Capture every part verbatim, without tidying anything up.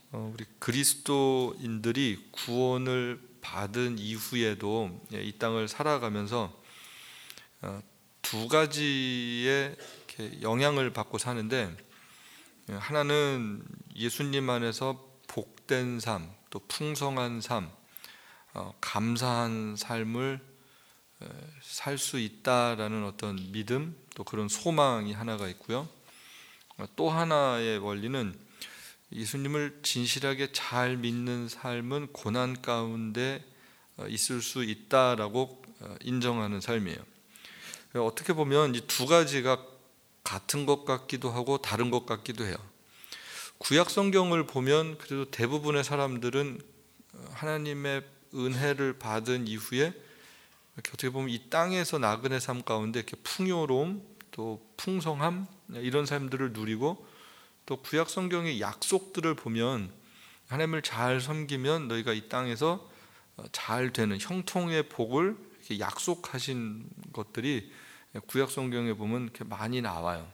어, 우리 그리스도인들이 구원을 받은 이후에도 이 땅을 살아가면서 어, 두 가지의 이렇게 영향을 받고 사는데, 하나는 예수님 안에서 복된 삶, 또 풍성한 삶, 어, 감사한 삶을 살 수 있다라는 어떤 믿음, 또 그런 소망이 하나가 있고요. 어, 또 하나의 원리는 예수님을 진실하게 잘 믿는 삶은 고난 가운데 있을 수 있다라고 인정하는 삶이에요. 어떻게 보면 이 두 가지가 같은 것 같기도 하고 다른 것 같기도 해요. 구약 성경을 보면 그래도 대부분의 사람들은 하나님의 은혜를 받은 이후에 이렇게 어떻게 보면 이 땅에서 나그네 삶 가운데 이렇게 풍요로움, 또 풍성함, 이런 삶들을 누리고, 또 구약 성경의 약속들을 보면 하나님을 잘 섬기면 너희가 이 땅에서 잘 되는 형통의 복을 이렇게 약속하신 것들이 구약 성경에 보면 이렇게 많이 나와요.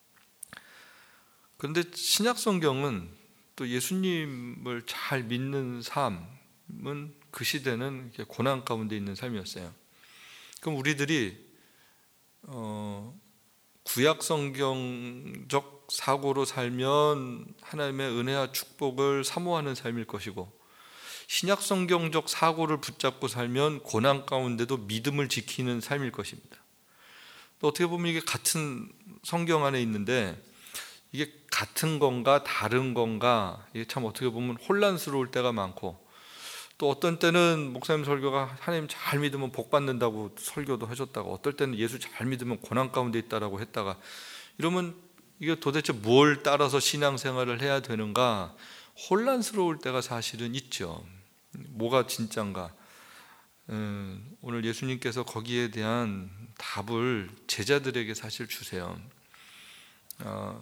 그런데 신약 성경은 또 예수님을 잘 믿는 삶은 그 시대는 이렇게 고난 가운데 있는 삶이었어요. 그럼 우리들이 어, 구약 성경적 사고로 살면 하나님의 은혜와 축복을 사모하는 삶일 것이고, 신약 성경적 사고를 붙잡고 살면 고난 가운데도 믿음을 지키는 삶일 것입니다. 또 어떻게 보면 이게 같은 성경 안에 있는데 이게 같은 건가 다른 건가, 이게 참 어떻게 보면 혼란스러울 때가 많고, 또 어떤 때는 목사님 설교가 하나님 잘 믿으면 복 받는다고 설교도 하셨다가, 어떨 때는 예수 잘 믿으면 고난 가운데 있다라고 했다가, 이러면 이게 도대체 뭘 따라서 신앙생활을 해야 되는가 혼란스러울 때가 사실은 있죠. 뭐가 진짠가? 음, 오늘 예수님께서 거기에 대한 답을 제자들에게 사실 주세요. 어,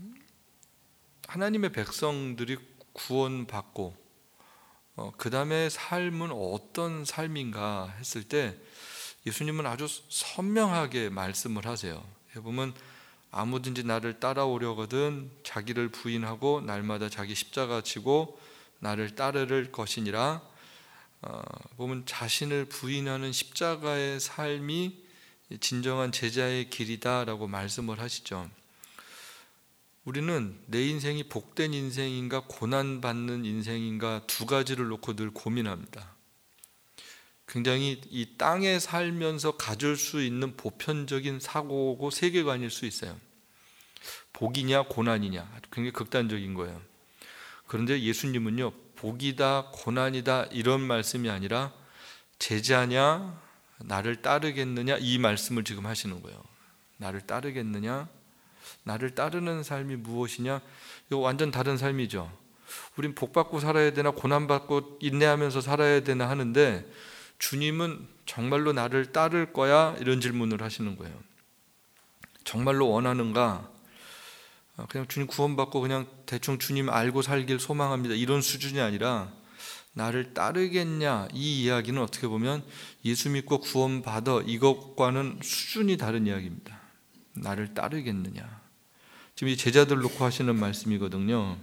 하나님의 백성들이 구원받고 어, 그 다음에 삶은 어떤 삶인가 했을 때 예수님은 아주 선명하게 말씀을 하세요. 보면 아무든지 나를 따라오려거든 자기를 부인하고 날마다 자기 십자가 지고 나를 따를 것이니라. 어, 보면 자신을 부인하는 십자가의 삶이 진정한 제자의 길이다라고 말씀을 하시죠. 우리는 내 인생이 복된 인생인가 고난받는 인생인가 두 가지를 놓고 늘 고민합니다. 굉장히 이 땅에 살면서 가질 수 있는 보편적인 사고고 세계관일 수 있어요. 복이냐 고난이냐, 굉장히 극단적인 거예요. 그런데 예수님은요, 복이다 고난이다 이런 말씀이 아니라 제자냐 나를 따르겠느냐 이 말씀을 지금 하시는 거예요. 나를 따르겠느냐, 나를 따르는 삶이 무엇이냐, 이거 완전 다른 삶이죠. 우린 복받고 살아야 되나 고난받고 인내하면서 살아야 되나 하는데, 주님은 정말로 나를 따를 거야? 이런 질문을 하시는 거예요. 정말로 원하는가? 그냥 주님 구원받고 그냥 대충 주님 알고 살길 소망합니다 이런 수준이 아니라 나를 따르겠냐, 이 이야기는 어떻게 보면 예수 믿고 구원받아 이것과는 수준이 다른 이야기입니다. 나를 따르겠느냐, 지금 이 제자들 놓고 하시는 말씀이거든요.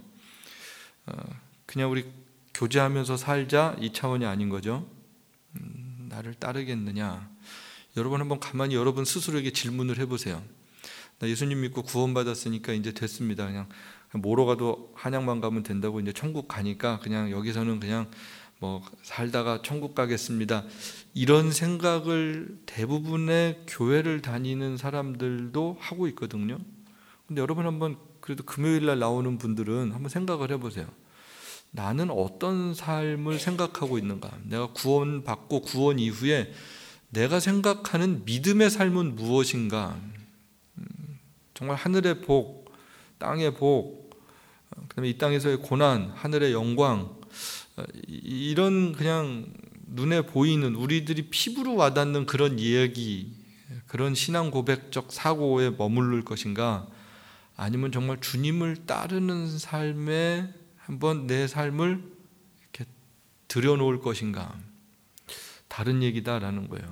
그냥 우리 교제하면서 살자 이 차원이 아닌 거죠. 음, 나를 따르겠느냐. 여러분 한번 가만히 여러분 스스로에게 질문을 해보세요. 나 예수님 믿고 구원받았으니까 이제 됐습니다. 그냥 뭐로 가도 한양만 가면 된다고, 이제 천국 가니까 그냥 여기서는 그냥 뭐 살다가 천국 가겠습니다. 이런 생각을 대부분의 교회를 다니는 사람들도 하고 있거든요. 근데 여러분 한번 그래도 금요일 날 나오는 분들은 한번 생각을 해보세요. 나는 어떤 삶을 생각하고 있는가? 내가 구원받고 구원 이후에 내가 생각하는 믿음의 삶은 무엇인가? 정말 하늘의 복, 땅의 복, 그다음에 이 땅에서의 고난, 하늘의 영광, 이런 그냥 눈에 보이는 우리들이 피부로 와닿는 그런 이야기, 그런 신앙 고백적 사고에 머무를 것인가? 아니면 정말 주님을 따르는 삶에 한번 내 삶을 이렇게 들여놓을 것인가? 다른 얘기다라는 거예요.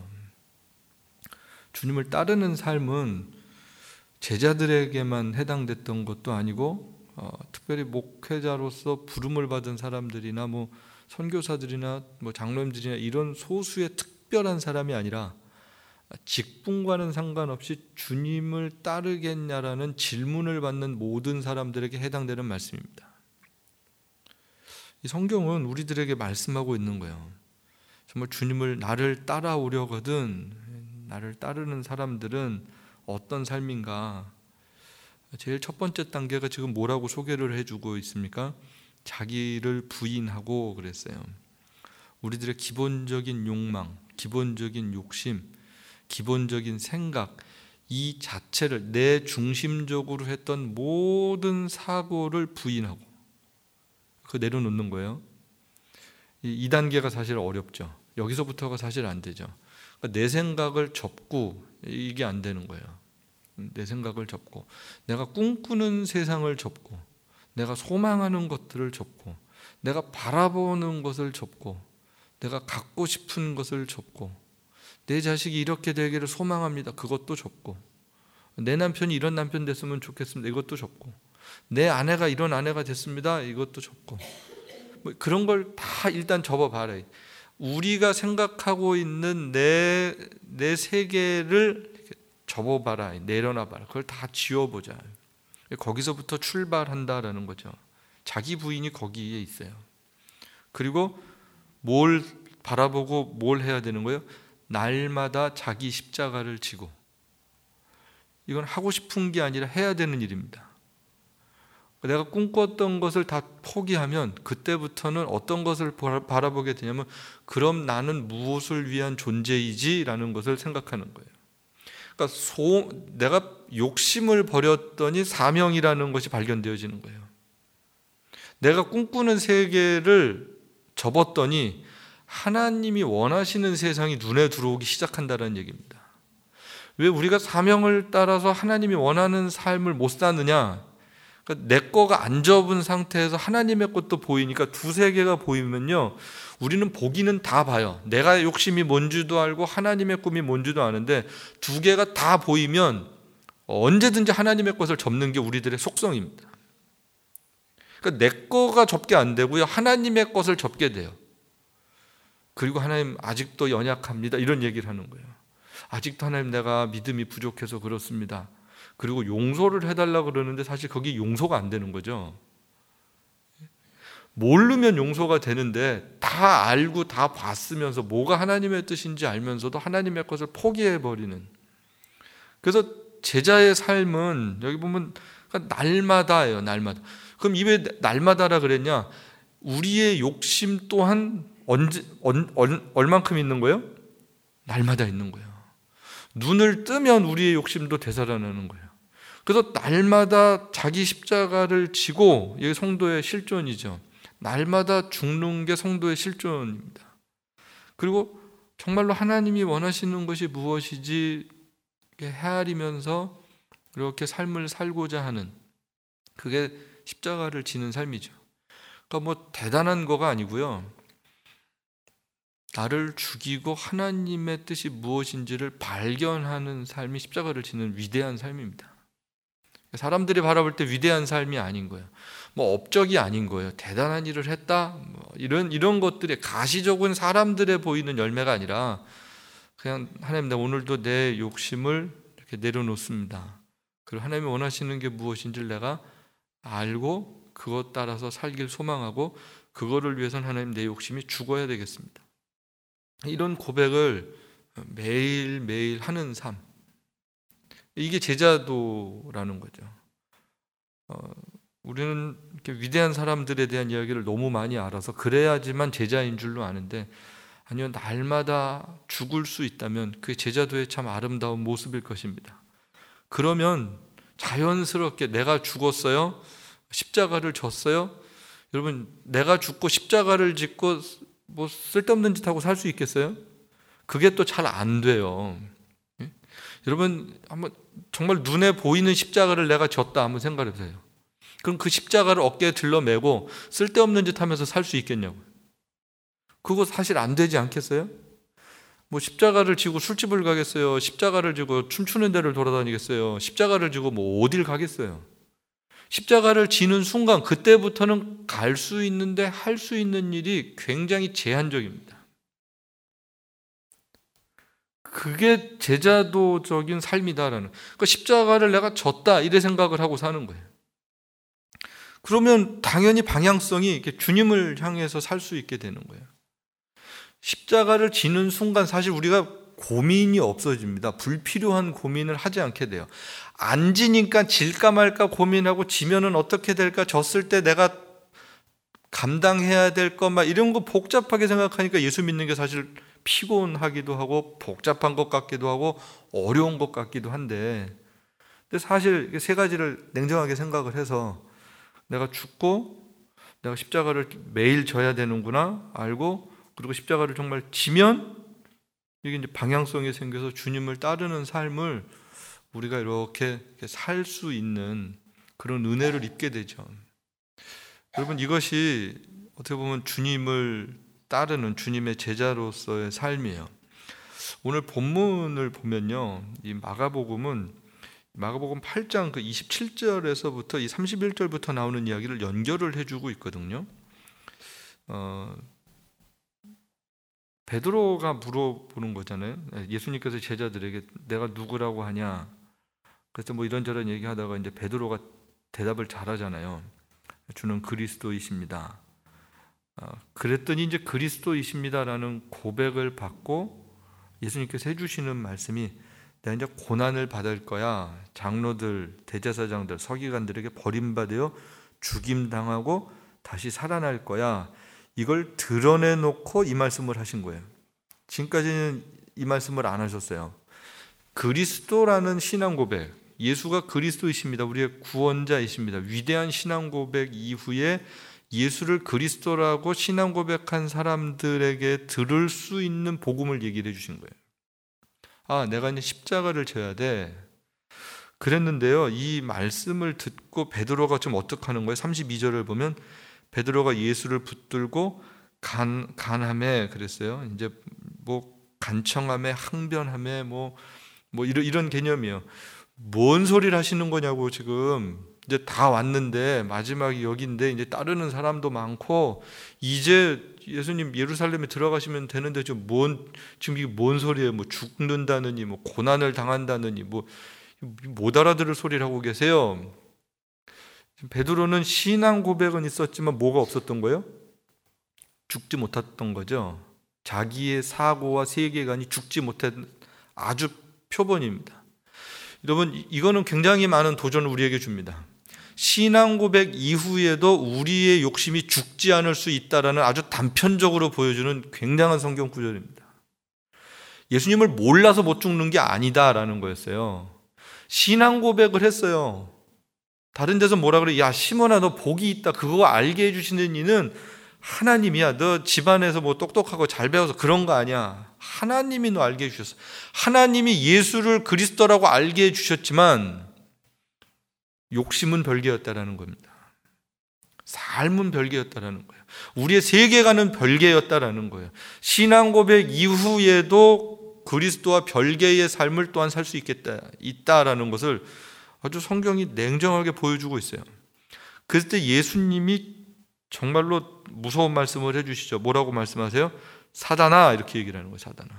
주님을 따르는 삶은 제자들에게만 해당됐던 것도 아니고 어, 특별히 목회자로서 부름을 받은 사람들이나 뭐 선교사들이나 뭐 장로님들이나 이런 소수의 특별한 사람이 아니라 직분과는 상관없이 주님을 따르겠냐라는 질문을 받는 모든 사람들에게 해당되는 말씀입니다. 이 성경은 우리들에게 말씀하고 있는 거예요. 정말 주님을 나를 따라오려거든, 나를 따르는 사람들은 어떤 삶인가? 제일 첫 번째 단계가 지금 뭐라고 소개를 해주고 있습니까? 자기를 부인하고 그랬어요. 우리들의 기본적인 욕망, 기본적인 욕심, 기본적인 생각, 이 자체를 내 중심적으로 했던 모든 사고를 부인하고 그 내려놓는 거예요. 이 단계가 사실 어렵죠. 여기서부터가 사실 안 되죠. 그러니까 내 생각을 접고 이게 안 되는 거예요. 내 생각을 접고 내가 꿈꾸는 세상을 접고 내가 소망하는 것들을 접고 내가 바라보는 것을 접고 내가 갖고 싶은 것을 접고 내 자식이 이렇게 되기를 소망합니다. 그것도 접고 내 남편이 이런 남편 됐으면 좋겠습니다. 이것도 접고 내 아내가 이런 아내가 됐습니다. 이것도 접고 뭐 그런 걸 다 일단 접어봐라. 우리가 생각하고 있는 내, 내 세계를 접어봐라. 내려놔봐라. 그걸 다 지워보자. 거기서부터 출발한다라는 거죠. 자기 부인이 거기에 있어요. 그리고 뭘 바라보고 뭘 해야 되는 거예요? 날마다 자기 십자가를 지고. 이건 하고 싶은 게 아니라 해야 되는 일입니다. 내가 꿈꿨던 것을 다 포기하면 그때부터는 어떤 것을 바라보게 되냐면 그럼 나는 무엇을 위한 존재이지? 라는 것을 생각하는 거예요. 그러니까 소, 내가 욕심을 버렸더니 사명이라는 것이 발견되어지는 거예요. 내가 꿈꾸는 세계를 접었더니 하나님이 원하시는 세상이 눈에 들어오기 시작한다는 얘기입니다. 왜 우리가 사명을 따라서 하나님이 원하는 삶을 못 사느냐? 그러니까 내 거가 안 접은 상태에서 하나님의 것도 보이니까 두세 개가 보이면요, 우리는 보기는 다 봐요. 내가 욕심이 뭔지도 알고 하나님의 꿈이 뭔지도 아는데 두 개가 다 보이면 언제든지 하나님의 것을 접는 게 우리들의 속성입니다. 그러니까 내 거가 접게 안 되고요, 하나님의 것을 접게 돼요. 그리고 하나님 아직도 연약합니다, 이런 얘기를 하는 거예요. 아직도 하나님 내가 믿음이 부족해서 그렇습니다. 그리고 용서를 해달라고 그러는데 사실 거기 용서가 안 되는 거죠. 모르면 용서가 되는데 다 알고 다 봤으면서 뭐가 하나님의 뜻인지 알면서도 하나님의 것을 포기해버리는. 그래서 제자의 삶은 여기 보면 날마다예요. 날마다. 그럼 이 왜 날마다라 그랬냐? 우리의 욕심 또한 언제, 얼, 얼, 얼만큼 있는 거예요? 날마다 있는 거예요. 눈을 뜨면 우리의 욕심도 되살아나는 거예요. 그래서 날마다 자기 십자가를 지고, 이게 성도의 실존이죠. 날마다 죽는 게 성도의 실존입니다. 그리고 정말로 하나님이 원하시는 것이 무엇이지 헤아리면서 이렇게 삶을 살고자 하는, 그게 십자가를 지는 삶이죠. 그러니까 뭐 대단한 거가 아니고요, 나를 죽이고 하나님의 뜻이 무엇인지를 발견하는 삶이 십자가를 지는 위대한 삶입니다. 사람들이 바라볼 때 위대한 삶이 아닌 거예요. 뭐 업적이 아닌 거예요. 대단한 일을 했다, 뭐 이런 이런 것들이 가시적인 사람들의 보이는 열매가 아니라 그냥 하나님, 내가 오늘도 내 욕심을 이렇게 내려놓습니다. 그리고 하나님이 원하시는 게 무엇인지를 내가 알고 그것 따라서 살길 소망하고, 그거를 위해서는 하나님 내 욕심이 죽어야 되겠습니다. 이런 고백을 매일매일 하는 삶, 이게 제자도라는 거죠. 어, 우리는 이렇게 위대한 사람들에 대한 이야기를 너무 많이 알아서 그래야지만 제자인 줄로 아는데, 아니요, 날마다 죽을 수 있다면 그게 제자도의 참 아름다운 모습일 것입니다. 그러면 자연스럽게 내가 죽었어요, 십자가를 졌어요. 여러분, 내가 죽고 십자가를 짓고 뭐 쓸데없는 짓 하고 살 수 있겠어요? 그게 또 잘 안 돼요. 예? 여러분, 한번 정말 눈에 보이는 십자가를 내가 졌다 한번 생각해 보세요. 그럼 그 십자가를 어깨에 들러매고 쓸데없는 짓 하면서 살 수 있겠냐고요. 그거 사실 안 되지 않겠어요? 뭐 십자가를 지고 술집을 가겠어요? 십자가를 지고 춤추는 데를 돌아다니겠어요? 십자가를 지고 뭐 어딜 가겠어요? 십자가를 지는 순간 그때부터는 갈 수 있는데 할 수 있는 일이 굉장히 제한적입니다. 그게 제자도적인 삶이다라는, 그러니까 십자가를 내가 졌다 이래 생각을 하고 사는 거예요. 그러면 당연히 방향성이 이렇게 주님을 향해서 살 수 있게 되는 거예요. 십자가를 지는 순간 사실 우리가 고민이 없어집니다. 불필요한 고민을 하지 않게 돼요. 안 지니까 질까 말까 고민하고, 지면은 어떻게 될까, 졌을 때 내가 감당해야 될 것 막 이런 거 복잡하게 생각하니까 예수 믿는 게 사실 피곤하기도 하고 복잡한 것 같기도 하고 어려운 것 같기도 한데, 근데 사실 세 가지를 냉정하게 생각을 해서 내가 죽고 내가 십자가를 매일 져야 되는구나 알고, 그리고 십자가를 정말 지면 이게 이제 방향성이 생겨서 주님을 따르는 삶을 우리가 이렇게 살 수 있는 그런 은혜를 입게 되죠. 여러분, 이것이 어떻게 보면 주님을 따르는 주님의 제자로서의 삶이에요. 오늘 본문을 보면요, 이 마가복음은 마가복음 팔 장 그 이십칠 절에서부터 이 삼십일 절부터 나오는 이야기를 연결을 해주고 있거든요. 어, 베드로가 물어보는 거잖아요. 예수님께서 제자들에게 내가 누구라고 하냐. 그래서 뭐 이런저런 얘기하다가 이제 베드로가 대답을 잘하잖아요. 주는 그리스도이십니다. 어, 그랬더니 이제 그리스도이십니다라는 고백을 받고 예수님께서 해주시는 말씀이, 내가 이제 고난을 받을 거야. 장로들, 대제사장들, 서기관들에게 버림받아 죽임당하고 다시 살아날 거야. 이걸 드러내놓고 이 말씀을 하신 거예요. 지금까지는 이 말씀을 안 하셨어요. 그리스도라는 신앙 고백, 예수가 그리스도이십니다. 우리의 구원자이십니다. 위대한 신앙 고백 이후에 예수를 그리스도라고 신앙 고백한 사람들에게 들을 수 있는 복음을 얘기를 해주신 거예요. 아, 내가 이제 십자가를 져야 돼. 그랬는데요, 이 말씀을 듣고 베드로가 좀 어떻게 하는 거예요? 삼십이 절을 보면 베드로가 예수를 붙들고 간, 간함에 그랬어요. 이제 뭐 간청함에, 항변함에 뭐, 뭐 이런, 이런 개념이에요. 뭔 소리를 하시는 거냐고. 지금 이제 다 왔는데 마지막이 여기인데 이제 따르는 사람도 많고 이제 예수님 예루살렘에 들어가시면 되는데 좀 뭔, 지금 이게 뭔 소리예요? 뭐 죽는다느니 뭐 고난을 당한다느니 뭐 못 알아들을 소리를 하고 계세요. 베드로는 신앙 고백은 있었지만 뭐가 없었던 거예요? 죽지 못했던 거죠. 자기의 사고와 세계관이 죽지 못한 아주 표본입니다. 여러분, 이거는 굉장히 많은 도전을 우리에게 줍니다. 신앙 고백 이후에도 우리의 욕심이 죽지 않을 수 있다라는 아주 단편적으로 보여주는 굉장한 성경 구절입니다. 예수님을 몰라서 못 죽는 게 아니다라는 거였어요. 신앙 고백을 했어요. 다른 데서 뭐라 그래? 야, 시몬아, 너 복이 있다. 그거 알게 해주시는 이는 하나님이야. 너 집안에서 뭐 똑똑하고 잘 배워서 그런 거 아니야. 하나님이 너 알게 해주셨어. 하나님이 예수를 그리스도라고 알게 해주셨지만 욕심은 별개였다라는 겁니다. 삶은 별개였다라는 거예요. 우리의 세계관은 별개였다라는 거예요. 신앙 고백 이후에도 그리스도와 별개의 삶을 또한 살 수 있겠다, 있다라는 것을 아주 성경이 냉정하게 보여주고 있어요. 그럴 때 예수님이 정말로 무서운 말씀을 해주시죠. 뭐라고 말씀하세요? 사단아, 이렇게 얘기를 하는 거예요. 사단아.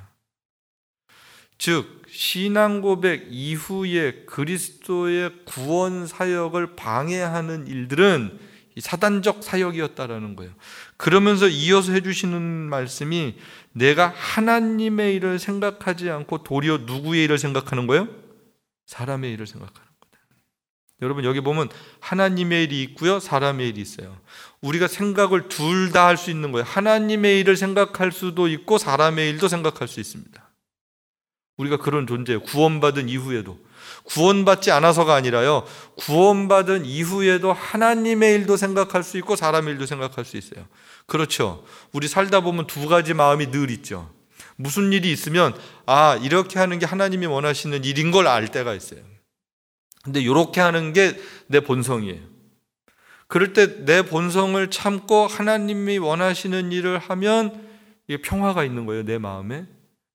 즉 신앙 고백 이후에 그리스도의 구원 사역을 방해하는 일들은 이 사단적 사역이었다라는 거예요. 그러면서 이어서 해주시는 말씀이, 내가 하나님의 일을 생각하지 않고 도리어 누구의 일을 생각하는 거예요? 사람의 일을 생각하는 거다. 여러분, 여기 보면 하나님의 일이 있고요, 사람의 일이 있어요. 우리가 생각을 둘 다 할 수 있는 거예요. 하나님의 일을 생각할 수도 있고 사람의 일도 생각할 수 있습니다. 우리가 그런 존재예요. 구원받은 이후에도. 구원받지 않아서가 아니라요, 구원받은 이후에도 하나님의 일도 생각할 수 있고 사람의 일도 생각할 수 있어요. 그렇죠. 우리 살다 보면 두 가지 마음이 늘 있죠. 무슨 일이 있으면 아, 이렇게 하는 게 하나님이 원하시는 일인 걸 알 때가 있어요. 근데 이렇게 하는 게 내 본성이에요. 그럴 때 내 본성을 참고 하나님이 원하시는 일을 하면 이게 평화가 있는 거예요, 내 마음에.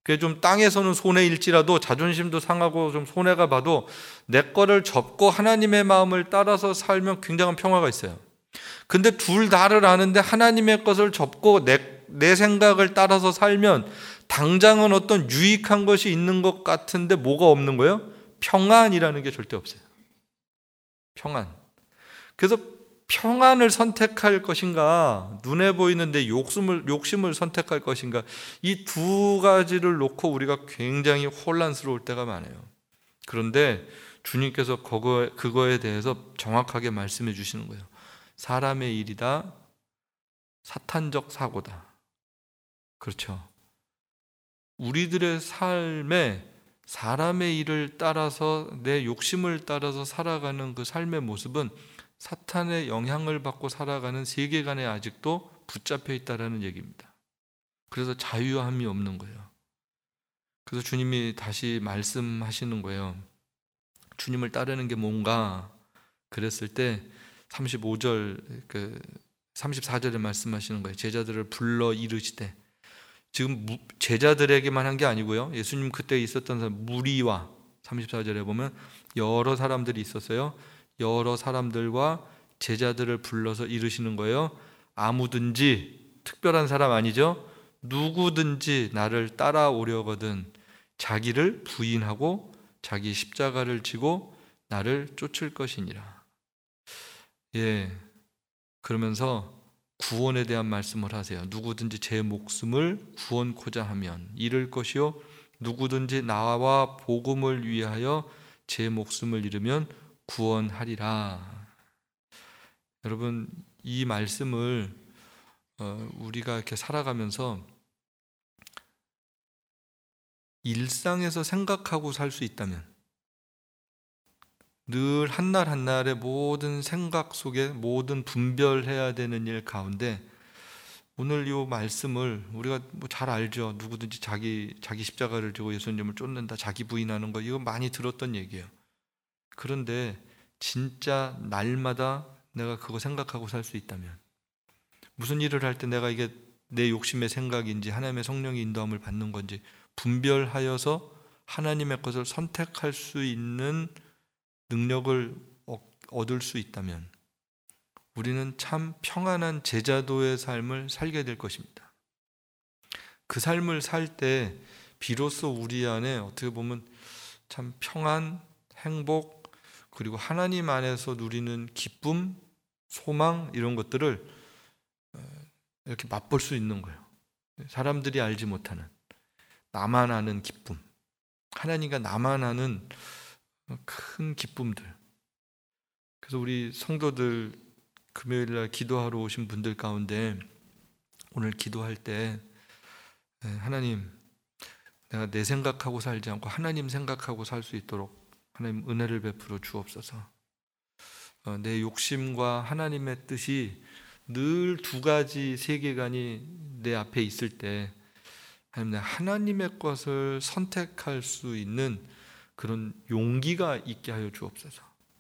그게 좀 땅에서는 손해일지라도 자존심도 상하고 좀 손해가 봐도 내 거를 접고 하나님의 마음을 따라서 살면 굉장한 평화가 있어요. 근데 둘 다를 아는데 하나님의 것을 접고 내, 내 생각을 따라서 살면 당장은 어떤 유익한 것이 있는 것 같은데 뭐가 없는 거예요? 평안이라는 게 절대 없어요. 평안. 그래서 평안을 선택할 것인가, 눈에 보이는 내 욕심을, 욕심을 선택할 것인가, 이 두 가지를 놓고 우리가 굉장히 혼란스러울 때가 많아요. 그런데 주님께서 그거, 그거에 대해서 정확하게 말씀해 주시는 거예요. 사람의 일이다, 사탄적 사고다. 그렇죠. 우리들의 삶에 사람의 일을 따라서 내 욕심을 따라서 살아가는 그 삶의 모습은 사탄의 영향을 받고 살아가는 세계관에 아직도 붙잡혀 있다는 얘기입니다. 그래서 자유함이 없는 거예요. 그래서 주님이 다시 말씀하시는 거예요. 주님을 따르는 게 뭔가 그랬을 때 삼십오 절, 그 삼십사 절에 말씀하시는 거예요. 제자들을 불러 이르시되, 지금 제자들에게만 한 게 아니고요. 예수님 그때 있었던 사람, 무리와 삼십사 절에 보면 여러 사람들이 있었어요. 여러 사람들과 제자들을 불러서 이르시는 거예요. 아무든지, 특별한 사람 아니죠. 누구든지 나를 따라오려거든 자기를 부인하고 자기 십자가를 지고 나를 쫓을 것이니라. 예, 그러면서 구원에 대한 말씀을 하세요. 누구든지 제 목숨을 구원코자 하면 잃을 것이요, 누구든지 나와 복음을 위하여 제 목숨을 잃으면 구원하리라. 여러분, 이 말씀을 우리가 이렇게 살아가면서 일상에서 생각하고 살 수 있다면, 늘 한날 한날의 모든 생각 속에 모든 분별해야 되는 일 가운데 오늘 이 말씀을 우리가 뭐 잘 알죠. 누구든지 자기 자기 십자가를 지고 예수님을 쫓는다, 자기 부인하는 거, 이거 많이 들었던 얘기예요. 그런데 진짜 날마다 내가 그거 생각하고 살 수 있다면, 무슨 일을 할 때 내가 이게 내 욕심의 생각인지 하나님의 성령의 인도함을 받는 건지 분별하여서 하나님의 것을 선택할 수 있는 능력을 얻을 수 있다면 우리는 참 평안한 제자도의 삶을 살게 될 것입니다. 그 삶을 살 때 비로소 우리 안에 어떻게 보면 참 평안, 행복, 그리고 하나님 안에서 누리는 기쁨, 소망, 이런 것들을 이렇게 맛볼 수 있는 거예요. 사람들이 알지 못하는, 나만 아는 기쁨, 하나님과 나만 아는 큰 기쁨들. 그래서 우리 성도들 금요일날 기도하러 오신 분들 가운데 오늘 기도할 때 하나님, 내가 내 생각하고 살지 않고 하나님 생각하고 살 수 있도록 하나님 은혜를 베풀어 주옵소서. 내 욕심과 하나님의 뜻이 늘 두 가지 세계관이 내 앞에 있을 때 하나님, 하나님의 것을 선택할 수 있는 그런 용기가 있게 하여 주옵소서.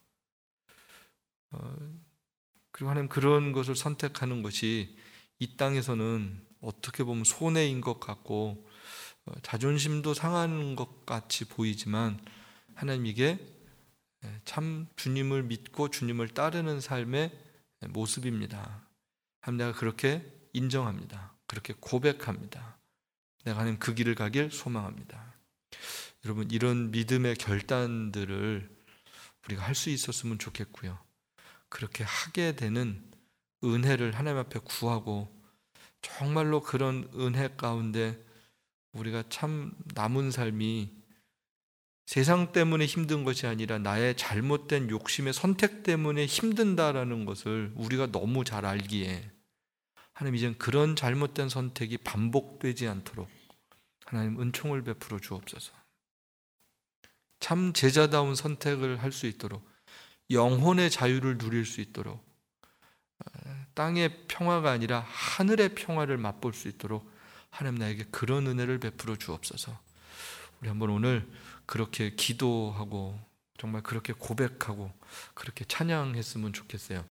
어, 그리고 하나님, 그런 것을 선택하는 것이 이 땅에서는 어떻게 보면 손해인 것 같고 어, 자존심도 상하는 것 같이 보이지만 하나님, 이게 참 주님을 믿고 주님을 따르는 삶의 모습입니다. 하나님, 내가 그렇게 인정합니다. 그렇게 고백합니다. 내가 하나님 그 길을 가길 소망합니다. 여러분, 이런 믿음의 결단들을 우리가 할 수 있었으면 좋겠고요. 그렇게 하게 되는 은혜를 하나님 앞에 구하고 정말로 그런 은혜 가운데 우리가 참 남은 삶이 세상 때문에 힘든 것이 아니라 나의 잘못된 욕심의 선택 때문에 힘든다라는 것을 우리가 너무 잘 알기에 하나님, 이젠 그런 잘못된 선택이 반복되지 않도록 하나님 은총을 베풀어 주옵소서. 참 제자다운 선택을 할 수 있도록, 영혼의 자유를 누릴 수 있도록, 땅의 평화가 아니라 하늘의 평화를 맛볼 수 있도록 하나님, 나에게 그런 은혜를 베풀어 주옵소서. 우리 한번 오늘 그렇게 기도하고 정말 그렇게 고백하고 그렇게 찬양했으면 좋겠어요.